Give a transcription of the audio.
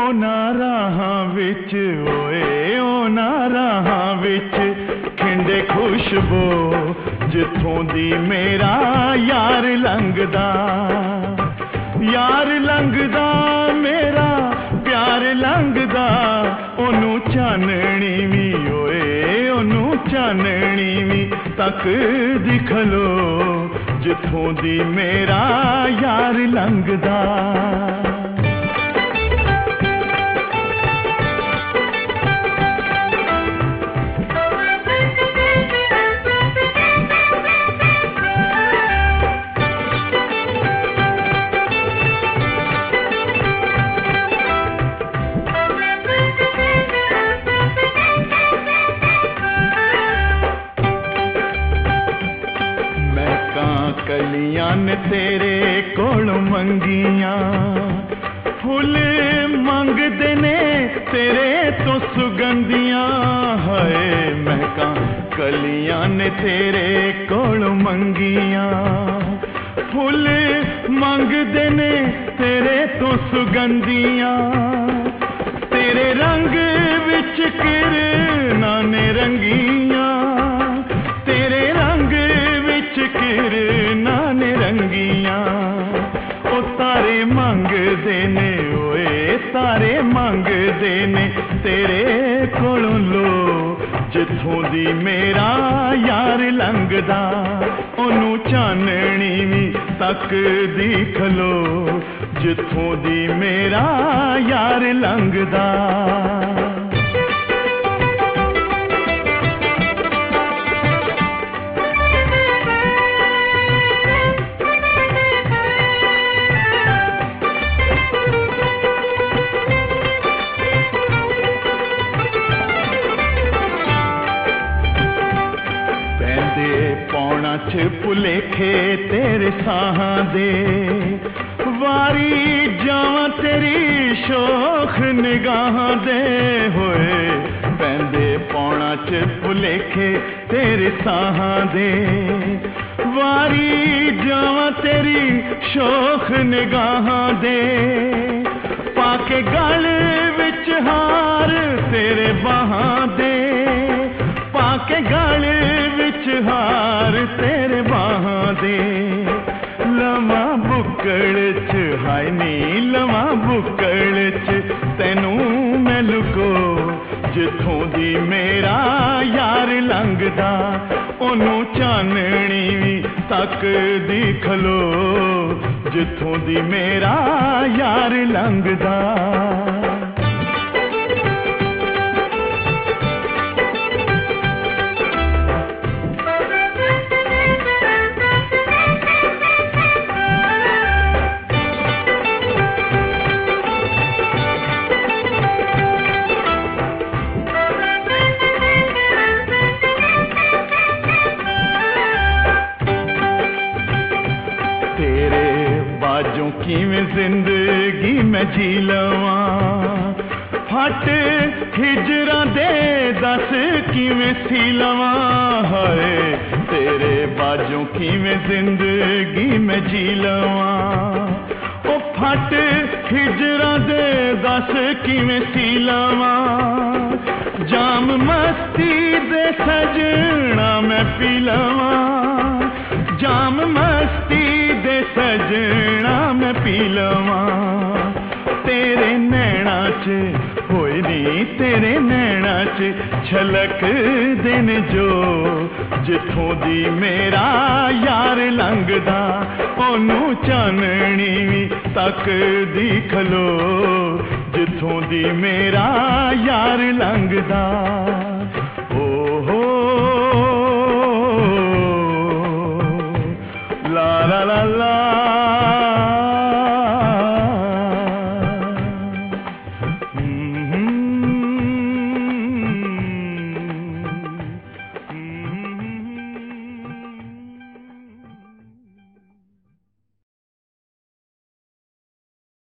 ਉਹਨਾਂ ਰਾਹਾਂ ਵਿੱਚ ਓਏ ਉਹਨਾਂ ਰਾਹਾਂ ਵਿੱਚ ਖਿੰਡੇ ਖੁਸ਼ਬੂ ਜਿੱਥੋਂ ਦੀ ਮੇਰਾ ਯਾਰ ਲੰਘਦਾ ਮੇਰਾ ਪਿਆਰ ਲੰਘਦਾ ਉਹਨੂੰ ਚਾਨਣੀ ਵੀ ਓਏ ਉਹਨੂੰ ਚਾਨਣੀ ਵੀ ਤੱਕਦੀ ਖਲੋ ਜਿੱਥੋਂ ਦੀ ਮੇਰਾ ਯਾਰ ਲੰਘਦਾ कलियां ने तेरे कोलों मंगियां फुल मंगदे ने तेरे तो सुगंधियां हाय महका कलियां ने तेरे कोलों मंगियां फुल मंगदे ने तेरे तो सुगंधियां तेरे रंग विच किरनां ने रंगियां तेरे रंग विच किरनां ने रंगियां ओ तारे मंगदे ने ओए तारे मंगदे ने तेरे कोलों लो जिथों दी मेरा यार लंघदा ओनू चाननी भी तकदी खलो जिथों दी मेरा यार लंघदा भुलेखे तेरे साहां दे वारी जावां तेरी शोख निगाहां दे होए पैंदे पौना च भुलेखे तेरे साहां दे वारी जावां तेरी शोख निगाहां दे पाके गल विच हार तेरे बाहां दे पाके गल विच हार तेरे बाहां दे लवा बुक्कड़ च हाय नी लवा बुक्कड़ च तैनू मैं लुको जिथों दी मेरा यार लंघदा ओनू चाननी भी तकदी खलो जिथों दी मेरा यार लंघदा किवें जिंदगी मैं जी लवां फट हिजरा दे दस किवें सी लवां हाय तेरे बाजों किवें जिंदगी मैं जी लवां ओ फट हिजरा दे दस किवें सी लवां जाम मस्ती दे सजना मैं पी लवां जाम मस्ती दे सजना मैं पी लवां तेरे नैना च होए नी तेरे नैना च छलक दिन जो जिथों दी मेरा यार लंघदा ओनू चाननी भी तकदी खलो जिथों दी मेरा यार लंघदा ओ हो la la la la